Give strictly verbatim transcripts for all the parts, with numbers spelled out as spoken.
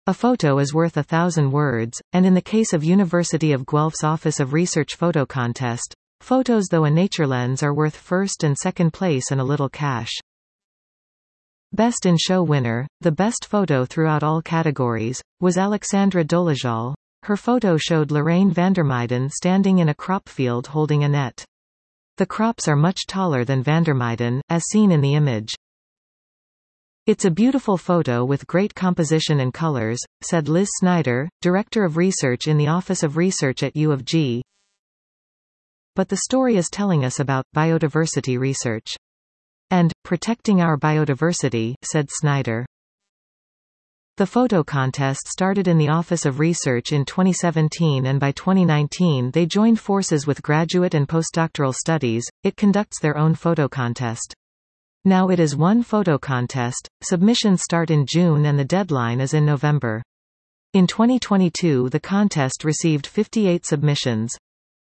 A photo is worth a thousand words, and in the case of University of Guelph's Office of Research photo contest, photos though a nature lens are worth first and second place and a little cash. Best in Show winner, the best photo throughout all categories, was Alexandra Dolezal. Her photo showed Lorraine Vandermeyden standing in a crop field holding a net. The crops are much taller than Vandermeyden, as seen in the image. "It's a beautiful photo with great composition and colors," said Liz Snyder, Director of Research in the Office of Research at U of G. "But the story is telling us about biodiversity research. And protecting our biodiversity," said Snyder. The photo contest started in the Office of Research in twenty seventeen, and by twenty nineteen they joined forces with Graduate and Postdoctoral Studies. It conducts their own photo contest. Now it is one photo contest. Submissions start in June and the deadline is in November. In twenty twenty-two the contest received fifty-eight submissions.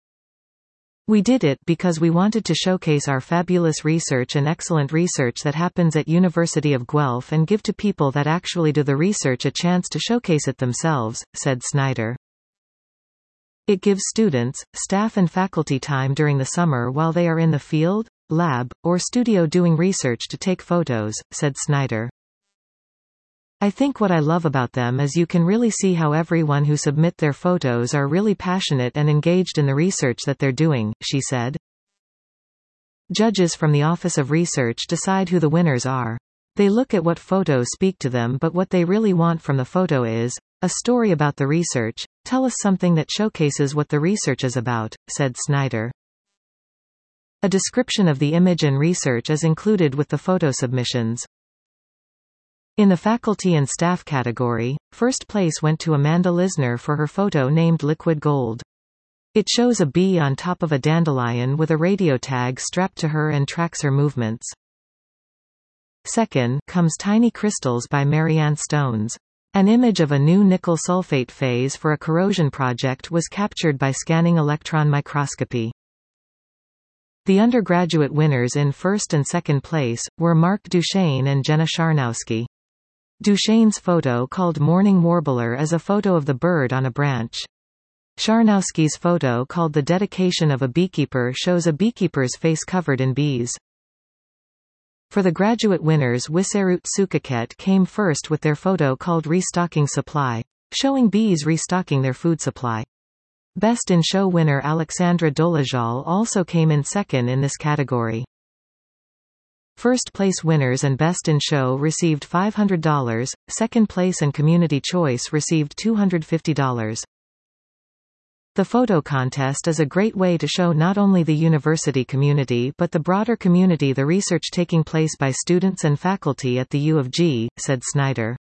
"We did it because we wanted to showcase our fabulous research and excellent research that happens at University of Guelph and give to people that actually do the research a chance to showcase it themselves," said Snyder. "It gives students, staff and faculty time during the summer while they are in the field, lab, or studio doing research to take photos," said Snyder. "I think what I love about them is you can really see how everyone who submit their photos are really passionate and engaged in the research that they're doing," she said. Judges from the Office of Research decide who the winners are. They look at what photos speak to them, but what they really want from the photo is a story about the research. "Tell us something that showcases what the research is about," said Snyder. A description of the image and research is included with the photo submissions. In the faculty and staff category, first place went to Amanda Lisner for her photo named Liquid Gold. It shows a bee on top of a dandelion with a radio tag strapped to her and tracks her movements. Second comes Tiny Crystals by Marianne Stones. An image of a new nickel sulfate phase for a corrosion project was captured by scanning electron microscopy. The undergraduate winners in first and second place were Mark Duchesne and Jenna Sharnowski. Duchesne's photo, called Morning Warbler, is a photo of the bird on a branch. Sharnowski's photo, called The Dedication of a Beekeeper, shows a beekeeper's face covered in bees. For the graduate winners, Wisserut Sukaket came first with their photo called Restocking Supply, showing bees restocking their food supply. Best in Show winner Alexandra Dolezal also came in second in this category. First place winners and Best in Show received five hundred dollars, second place and Community Choice received two hundred fifty dollars. The photo contest is a great way to show not only the university community but the broader community the research taking place by students and faculty at the U of G, said Snyder.